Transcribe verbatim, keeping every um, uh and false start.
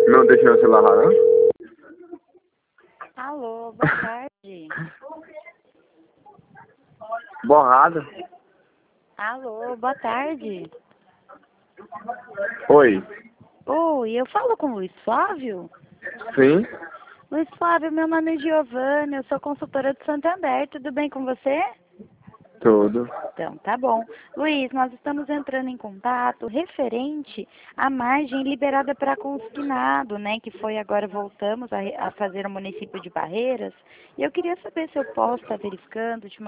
Não deixa meu celular lá, não? Alô, boa tarde. Borrado. Alô, boa tarde. Oi. Oi, eu falo com o Luiz Flávio? Sim? Luiz Flávio, meu nome é Giovana, eu sou consultora do Santander, tudo bem com você? Tudo. Então, tá bom. Luiz, nós estamos entrando em contato referente à margem liberada para consignado, né? Que foi agora, voltamos a, a fazer o município de Barreiras. E eu queria saber se eu posso estar verificando, te